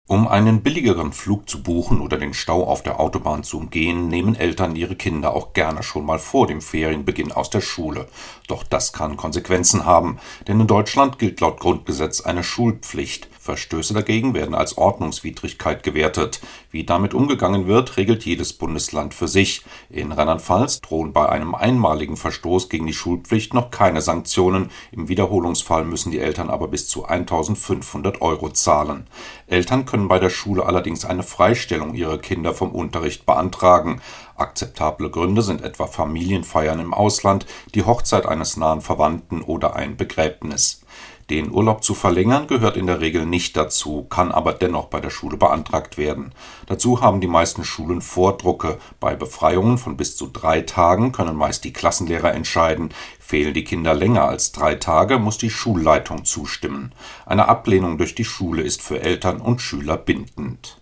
Um einen billigeren Flug zu buchen oder den Stau auf der Autobahn zu umgehen, nehmen Eltern ihre Kinder auch gerne schon mal vor dem Ferienbeginn aus der Schule. Doch das kann Konsequenzen haben, denn in Deutschland gilt laut Grundgesetz eine Schulpflicht. Verstöße dagegen werden als Ordnungswidrigkeit gewertet. Wie damit umgegangen wird, regelt jedes Bundesland für sich. In Rheinland-Pfalz drohen bei einem einmaligen Verstoß gegen die Schulpflicht noch keine Sanktionen. Im Wiederholungsfall müssen die Eltern aber bis zu 1.500 € zahlen. Eltern können bei der Schule allerdings eine Freistellung ihrer Kinder vom Unterricht beantragen. Akzeptable Gründe sind etwa Familienfeiern im Ausland, die Hochzeit eines nahen Verwandten oder ein Begräbnis. Den Urlaub zu verlängern gehört in der Regel nicht dazu, kann aber dennoch bei der Schule beantragt werden. Dazu haben die meisten Schulen Vordrucke. Bei Befreiungen von bis zu 3 Tagen können meist die Klassenlehrer entscheiden. Fehlen die Kinder länger als 3 Tage, muss die Schulleitung zustimmen. Eine Ablehnung durch die Schule ist für Eltern und Schüler bindend.